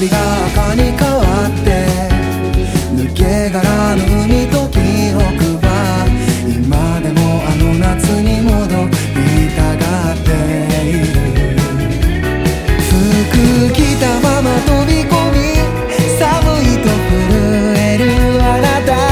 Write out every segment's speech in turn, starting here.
りが赤に変わって抜け殻の海と記憶は今でもあの夏に戻りたがっている。服着たまま飛び込み寒いと震えるあなた、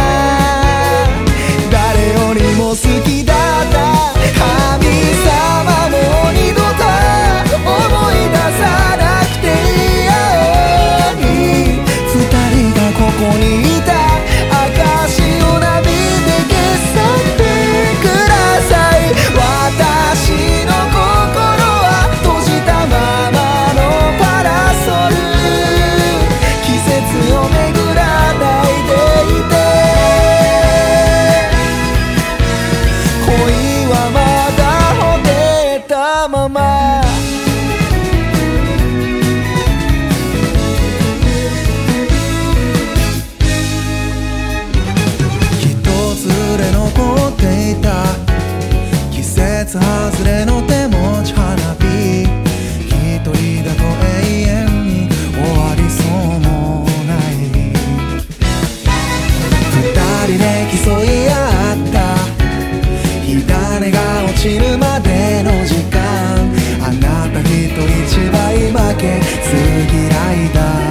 誰よりも好きだった神様も二度と思い出さなくていいように、二人がここにいた証を涙で消さってください。私の心は閉じたままのパラソル、季節を巡らないでいて、恋はまだ惚れたまま。一つで残っていた季節外れの手持ち花火、一人だと永遠に終わりそうもない。二人で競い合った火種が落ちるまでの時間、あなた一人一倍負けず嫌いだ。